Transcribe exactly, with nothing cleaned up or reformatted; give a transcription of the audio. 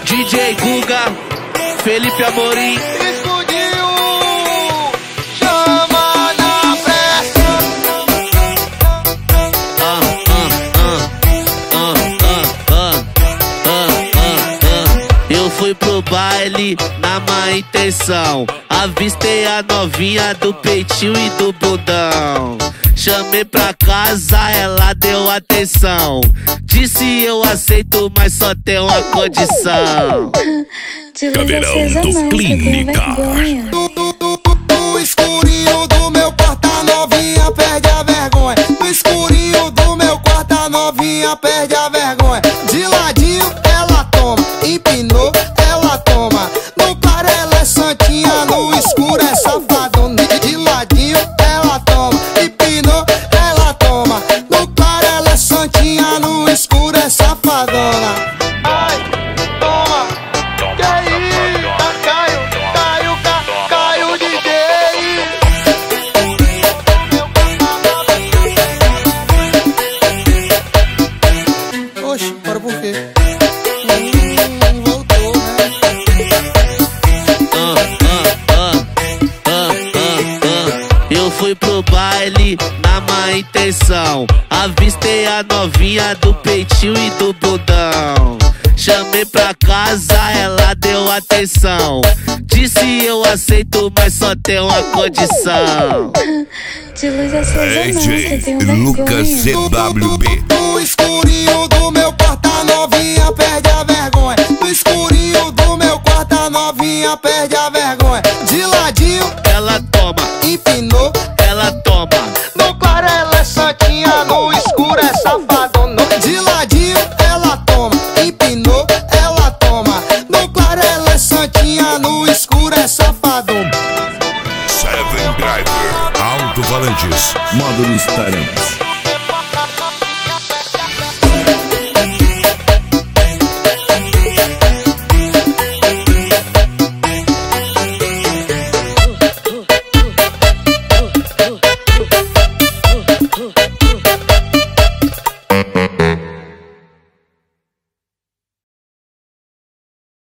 D J Guga, Felipe Amorim. Explodiu, chama na pressa. Ah, ah, ah, ah, ah, ah, ah, ah, ah. Eu fui pro baile na má intenção, avistei a novinha do peitinho e do bundão. Chamei pra casa, ela deu atenção. Disse eu aceito, mas só tem uma condição. Caveirão do Clínica. No escurinho do meu quarto a novinha perde a vergonha. No escurinho do meu quarto a novinha perde a vergonha. De ladinho ela toma, empinou ela toma. No claro ela é santinha, no escuro é safadona. De ladinho ela toma, empinou ela toma. No claro ela é santinha, no escuro é safadona. Ai, toma, que aí, tá Caio, Caio, Ca- Caio D J. Oxe, para por quê? Hum, voltou, né? Ah, ah, ah, ah, ah, ah. Eu fui pro baile na má intenção, avistei a novinha do peitinho e do bundão. Chamei pra casa, ela deu atenção. Disse eu aceito, mas só tem uma condição. De luz acesa não, que eu tenho D J Lucas C vergonha. W B. No escurinho do meu quarto a novinha perde a vergonha. No escurinho do meu quarto a novinha perde a vergonha. De ladinho Ela toma, empinou, ela toma. no claro ela é santinha, no escuro é safadona. De ladinho ela toma, empinou ela toma. No claro ela é santinha, no escuro é safadona. Seven Driver. Alto Falantes. Módulos Tarantes.